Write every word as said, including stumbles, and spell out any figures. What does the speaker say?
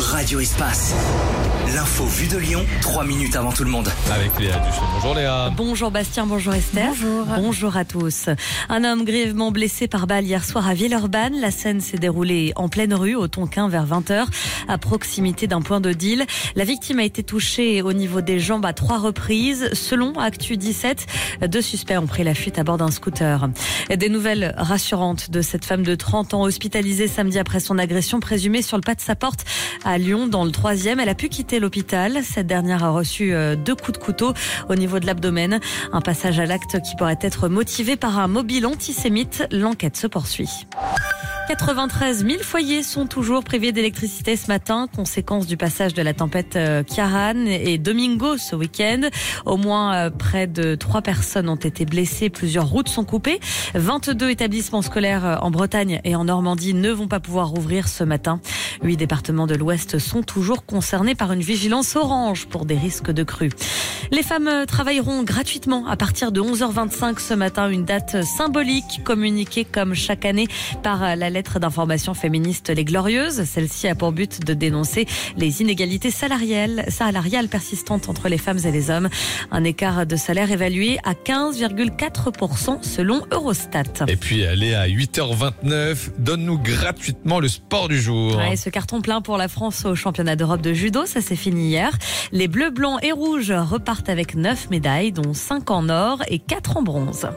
Radio Espace. L'info vue de Lyon, trois minutes avant tout le monde. Avec Léa Duchesne. Bonjour Léa. Bonjour Bastien, bonjour Esther. Bonjour. Bonjour à tous. Un homme grièvement blessé par balle hier soir à Villeurbanne. La scène s'est déroulée en pleine rue, au Tonkin, vers vingt heures, à proximité d'un point de deal. La victime a été touchée au niveau des jambes à trois reprises. Selon Actu dix-sept, deux suspects ont pris la fuite à bord d'un scooter. Des nouvelles rassurantes de cette femme de trente ans hospitalisée samedi après son agression présumée sur le pas de sa porte à Lyon, dans le troisième. Elle a pu quitter l'hôpital. Cette dernière a reçu deux coups de couteau au niveau de l'abdomen. Un passage à l'acte qui pourrait être motivé par un mobile antisémite. L'enquête se poursuit. quatre-vingt-treize mille foyers sont toujours privés d'électricité ce matin, conséquence du passage de la tempête Ciarán et Domingo ce week-end. Au moins près de trois personnes ont été blessées, plusieurs routes sont coupées. vingt-deux établissements scolaires en Bretagne et en Normandie ne vont pas pouvoir rouvrir ce matin. Huit départements de l'Ouest sont toujours concernés par une vigilance orange pour des risques de crue. Les femmes travailleront gratuitement à partir de onze heures vingt-cinq ce matin, une date symbolique communiquée comme chaque année par la lettre d'information féministe Les Glorieuses. Celle-ci a pour but de dénoncer les inégalités salariales, salariales persistantes entre les femmes et les hommes. Un écart de salaire évalué à quinze virgule quatre pour cent selon Eurostat. Et puis Léa, à huit heures vingt-neuf, donne-nous gratuitement le sport du jour. Ouais, ce carton plein pour la France au championnat d'Europe de judo, ça s'est fini hier. Les bleus, blancs et rouges repartent avec neuf médailles, dont cinq en or et quatre en bronze.